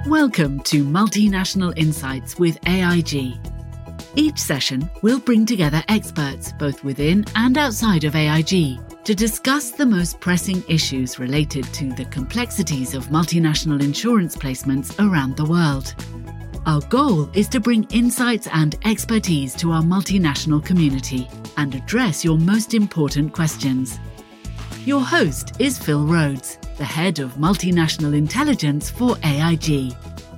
Welcome to Multinational Insights with AIG. Each session will bring together experts both within and outside of AIG to discuss the most pressing issues related to the complexities of multinational insurance placements around the world. Our goal is to bring insights and expertise to our multinational community and address your most important questions. Your host is Phil Rhodes, the head of multinational intelligence for AIG.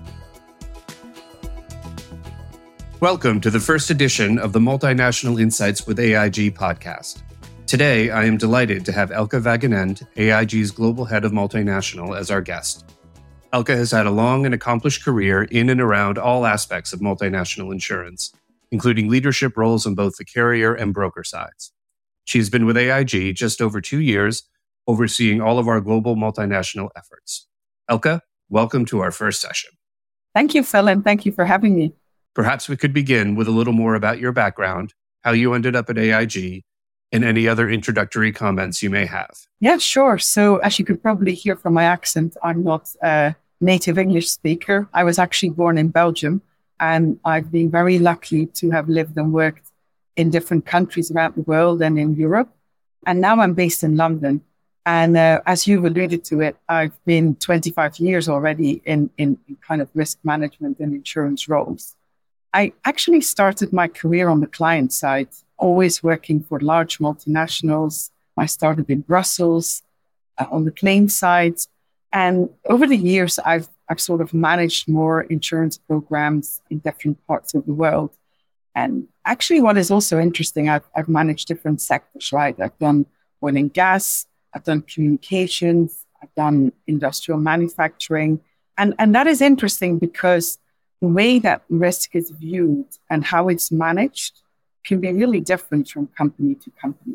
Welcome to the first edition of the Multinational Insights with AIG podcast. Today, I am delighted to have Elke van Genend, AIG's Global Head of Multinational, as our guest. Elke has had a long and accomplished career in and around all aspects of multinational insurance, including leadership roles on both the carrier and broker sides. She has been with AIG just over 2 years, overseeing all of our global multinational efforts. Elke, welcome to our first session. Thank you, Phil, and thank you for having me. Perhaps we could begin with a little more about your background, how you ended up at AIG, and any other introductory comments you may have. Yeah, sure. So as you could probably hear from my accent, I'm not a native English speaker. I was actually born in Belgium, and I've been very lucky to have lived and worked in different countries around the world and in Europe. And now I'm based in London. And as you've alluded to it, I've been 25 years already in kind of risk management and insurance roles. I actually started my career on the client side, always working for large multinationals. I started in Brussels on the claims side. And over the years, I've sort of managed more insurance programs in different parts of the world. And actually, what is also interesting, I've managed different sectors, right? I've done oil and gas, I've done communications, I've done industrial manufacturing. And that is interesting because the way that risk is viewed and how it's managed can be really different from company to company.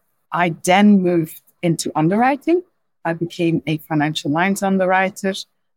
I then moved into underwriting. I became a financial lines underwriter.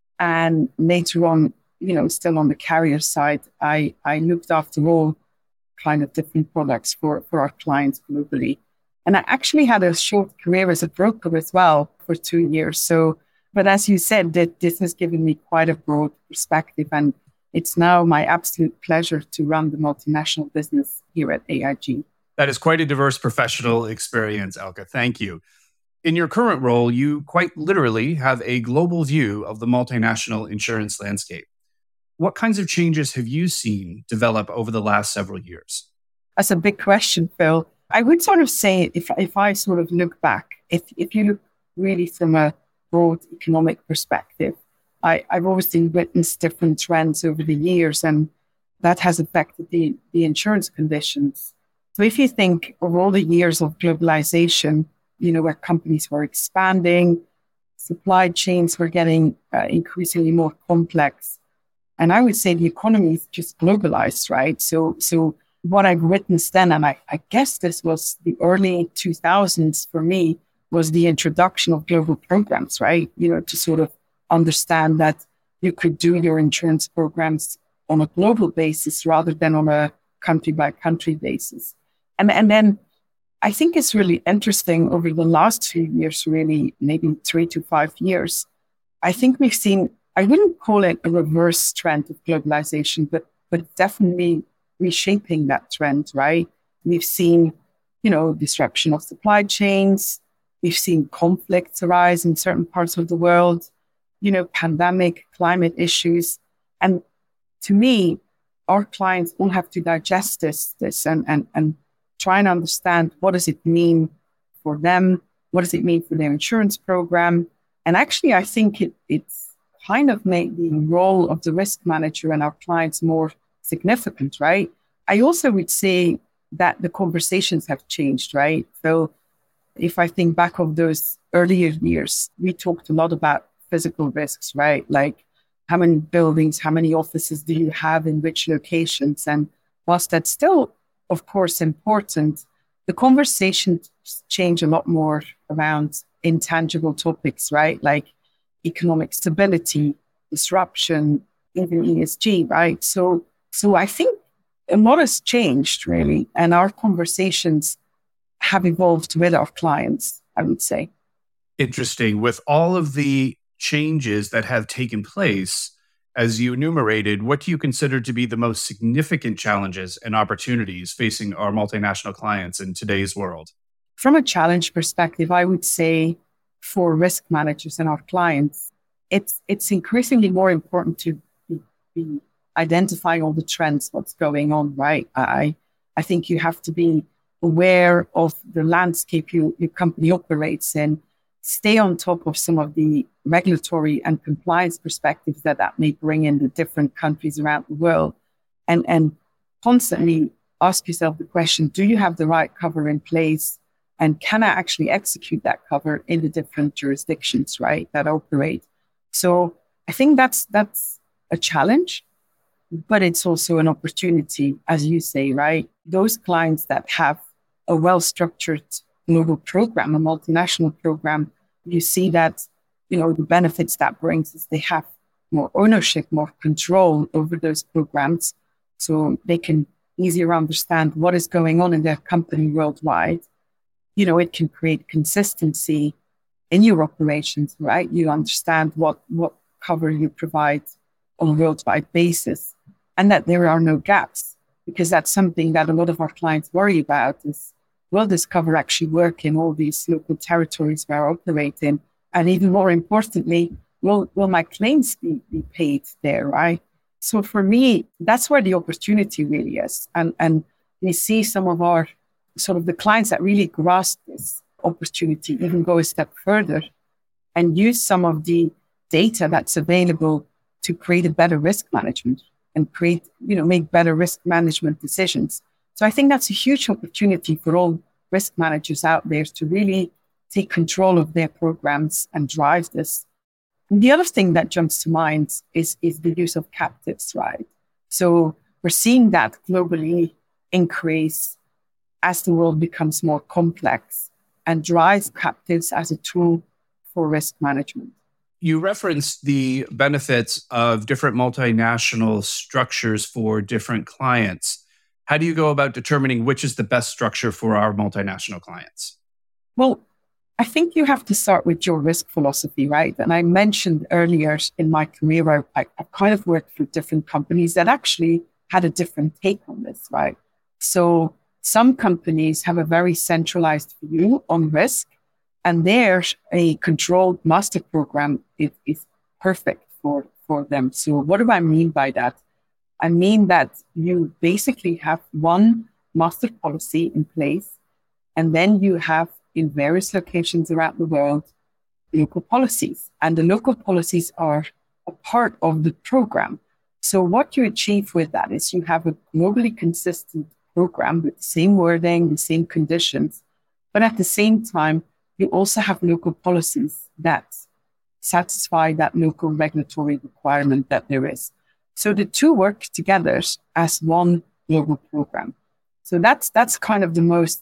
And later on, still on the carrier side, I looked after all kind of different products for our clients globally. And I actually had a short career as a broker as well for 2 years. But as you said, this has given me quite a broad perspective. And it's now my absolute pleasure to run the multinational business here at AIG. That is quite a diverse professional experience, Elke. Thank you. In your current role, you quite literally have a global view of the multinational insurance landscape. What kinds of changes have you seen develop over the last several years? That's a big question, Phil. I would sort of say, if I sort of look back, if you look really from a broad economic perspective, I've obviously witnessed different trends over the years, and that has affected the insurance conditions. So if you think of all the years of globalization, where companies were expanding, supply chains were getting increasingly more complex. And I would say the economy is just globalized, right? So what I've witnessed then, and I guess this was the early 2000s for me, was the introduction of global programs, right? To sort of understand that you could do your insurance programs on a global basis rather than on a country by country basis. And then I think it's really interesting over the last few years, really, maybe 3 to 5 years. I think we've seen, I wouldn't call it a reverse trend of globalization, but definitely reshaping that trend, right? We've seen, disruption of supply chains. We've seen conflicts arise in certain parts of the world, pandemic, climate issues. And to me, our clients all have to digest this and try and understand what does it mean for them? What does it mean for their insurance program? And actually, I think it's kind of made the role of the risk manager and our clients more significant, right? I also would say that the conversations have changed, right? So if I think back of those earlier years, we talked a lot about physical risks, right? Like how many buildings, how many offices do you have in which locations? And whilst that's still, of course, important, the conversations change a lot more around intangible topics, right? Like economic stability, disruption, even ESG, right? So I think a lot has changed, really, and our conversations have evolved with our clients, I would say. Interesting. With all of the changes that have taken place, as you enumerated, what do you consider to be the most significant challenges and opportunities facing our multinational clients in today's world? From a challenge perspective, I would say for risk managers and our clients, it's increasingly more important to be identifying all the trends, what's going on, right? I think you have to be aware of the landscape your company operates in, stay on top of some of the regulatory and compliance perspectives that may bring in the different countries around the world, and constantly ask yourself the question, do you have the right cover in place? And can I actually execute that cover in the different jurisdictions, right, that operate? So I think that's a challenge, but it's also an opportunity, as you say, right? Those clients that have a well-structured global program, a multinational program, you see that, the benefits that brings is they have more ownership, more control over those programs. So they can easier understand what is going on in their company worldwide. It can create consistency in your operations, right? You understand what cover you provide on a worldwide basis, and that there are no gaps, because that's something that a lot of our clients worry about is, will this cover actually work in all these local territories where I operate in? And even more importantly, will my claims be paid there, right? So for me, that's where the opportunity really is. And we see some of our sort of the clients that really grasp this opportunity even go a step further and use some of the data that's available to create a better risk management and make better risk management decisions. So I think that's a huge opportunity for all risk managers out there to really take control of their programs and drive this. And the other thing that jumps to mind is the use of captives, right? So we're seeing that globally increase as the world becomes more complex, and drives captives as a tool for risk management. You referenced the benefits of different multinational structures for different clients. How do you go about determining which is the best structure for our multinational clients? Well, I think you have to start with your risk philosophy, right? And I mentioned earlier in my career, I kind of worked for different companies that actually had a different take on this, right? So some companies have a very centralized view on risk, and there's a controlled master program is perfect for them. So what do I mean by that? I mean that you basically have one master policy in place, and then you have in various locations around the world local policies, and the local policies are a part of the program. So what you achieve with that is you have a globally consistent program with the same wording, the same conditions, but at the same time, you also have local policies that satisfy that local regulatory requirement that there is. So the two work together as one global program. So that's kind of the most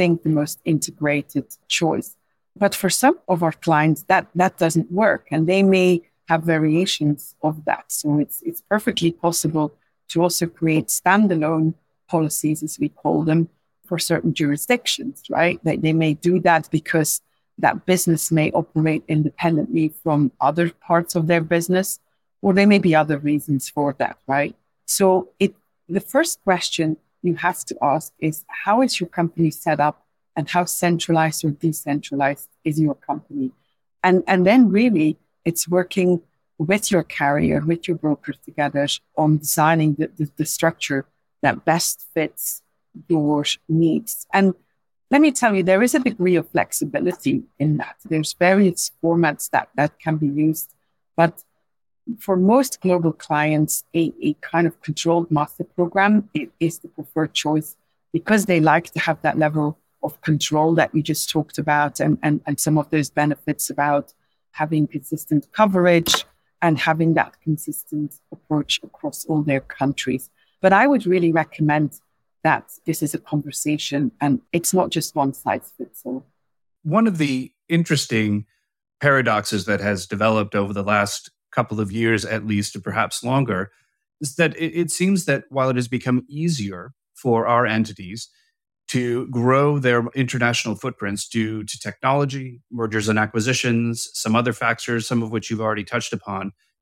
integrated choice. But for some of our clients, that doesn't work, and they may have variations of that. So it's perfectly possible to also create standalone policies, as we call them, for certain jurisdictions, right? They may do that because that business may operate independently from other parts of their business, or there may be other reasons for that, right? So the first question you have to ask is, how is your company set up, and how centralized or decentralized is your company? And then really it's working with your carrier, with your brokers together on designing the structure that best fits your needs. And let me tell you, there is a degree of flexibility in that. There's various formats that can be used, but for most global clients, a kind of controlled master program is the preferred choice, because they like to have that level of control that we just talked about, and some of those benefits about having consistent coverage and having that consistent approach across all their countries. But I would really recommend that this is a conversation, and it's not just one size fits all. One of the interesting paradoxes that has developed over the last couple of years, at least, or perhaps longer, is that it seems that while it has become easier for our entities to grow their international footprints due to technology, mergers and acquisitions, some other factors, some of which you've already touched upon,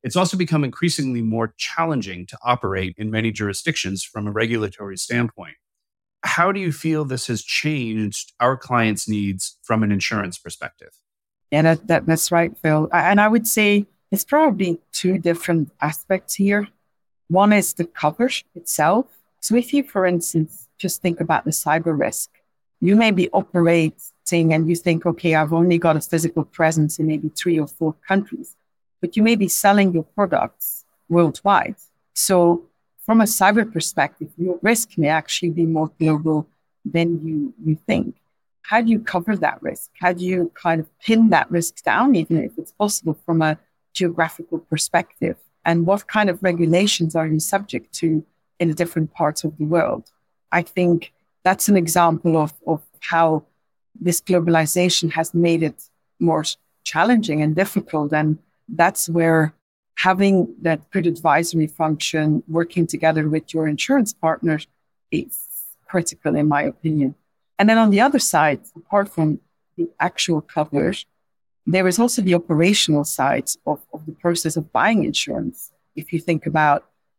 it's also become increasingly more challenging to operate in many jurisdictions from a regulatory standpoint. How do you feel this has changed our clients' needs from an insurance perspective? Yeah, that's right, Phil. And I would say it's probably two different aspects here. One is the coverage itself. So if you, for instance, just think about the cyber risk, you may be operating and you think, okay, I've only got a physical presence in maybe 3 or 4 countries, but you may be selling your products worldwide. So from a cyber perspective, your risk may actually be more global than you think. How do you cover that risk? How do you kind of pin that risk down, even if it's possible from a geographical perspective? And what kind of regulations are you subject to in the different parts of the world? I think that's an example of how this globalization has made it more challenging and difficult. And that's where having that good advisory function, working together with your insurance partners, is critical, in my opinion. And then on the other side, apart from the actual coverage, there is also the operational side of the process of buying insurance. If you think about,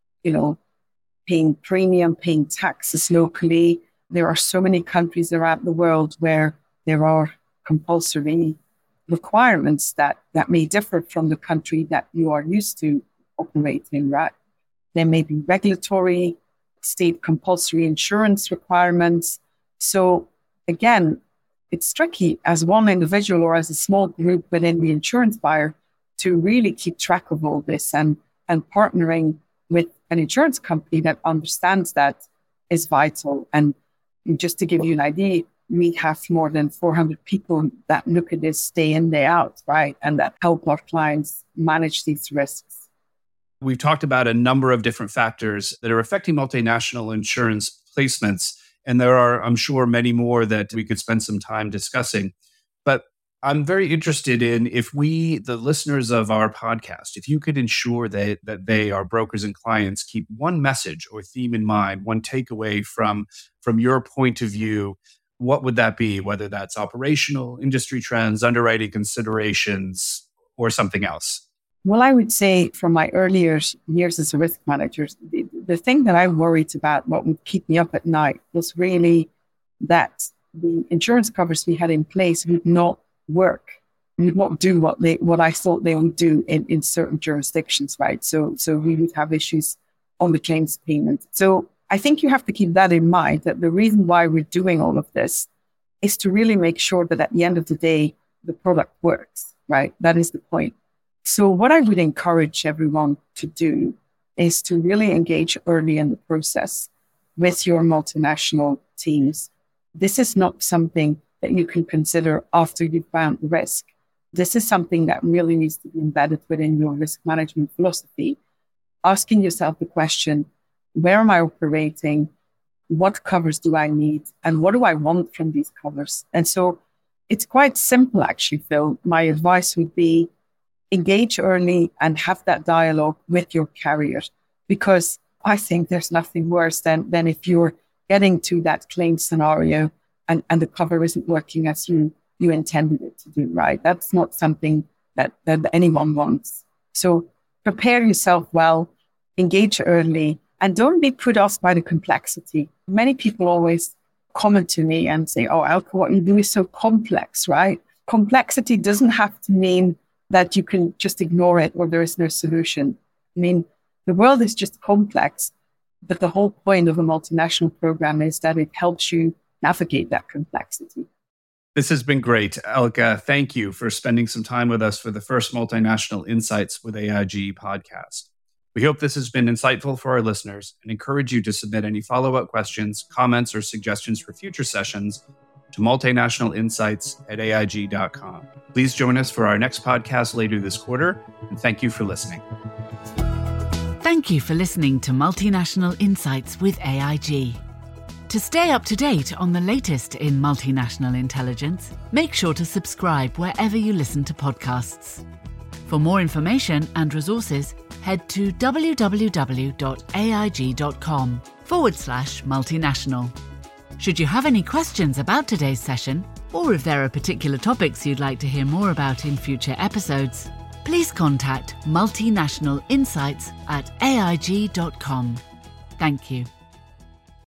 paying premium, paying taxes locally, there are so many countries around the world where there are compulsory requirements that may differ from the country that you are used to operating, right? There may be regulatory, state compulsory insurance requirements. So again, it's tricky as one individual or as a small group within the insurance buyer to really keep track of all this, and partnering with an insurance company that understands that is vital. And just to give you an idea, we have more than 400 people that look at this day in, day out, right? And that help our clients manage these risks. We've talked about a number of different factors that are affecting multinational insurance placements. And there are, I'm sure, many more that we could spend some time discussing. But I'm very interested in if we, the listeners of our podcast, if you could ensure that they, our brokers and clients, keep one message or theme in mind, one takeaway from your point of view, what would that be? Whether that's operational, industry trends, underwriting considerations, or something else? Well, I would say from my earlier years as a risk manager, the thing that I worried about, what would keep me up at night, was really that the insurance covers we had in place would not work, would not do what I thought they would do in certain jurisdictions, right? So we would have issues on the claims payment. So I think you have to keep that in mind, that the reason why we're doing all of this is to really make sure that at the end of the day, the product works, right? That is the point. So what I would encourage everyone to do is to really engage early in the process with your multinational teams. This is not something that you can consider after you've found the risk. This is something that really needs to be embedded within your risk management philosophy. Asking yourself the question, where am I operating? What covers do I need? And what do I want from these covers? And so it's quite simple, actually, Phil. My advice would be engage early and have that dialogue with your carrier, because I think there's nothing worse than if you're getting to that claim scenario and the cover isn't working as you intended it to do, right? That's not something that anyone wants. So prepare yourself well, engage early, and don't be put off by the complexity. Many people always comment to me and say, oh, Elke, what you do is so complex, right? Complexity doesn't have to mean that you can just ignore it or there is no solution. I mean, the world is just complex, but the whole point of a multinational program is that it helps you navigate that complexity. This has been great. Elke, thank you for spending some time with us for the first Multinational Insights with AIG podcast. We hope this has been insightful for our listeners and encourage you to submit any follow-up questions, comments, or suggestions for future sessions to multinationalinsights@aig.com. Please join us for our next podcast later this quarter, and thank you for listening. Thank you for listening to Multinational Insights with AIG. To stay up to date on the latest in multinational intelligence, make sure to subscribe wherever you listen to podcasts. For more information and resources, head to www.aig.com/multinational. Should you have any questions about today's session, or if there are particular topics you'd like to hear more about in future episodes, please contact Multinational Insights at aig.com. Thank you.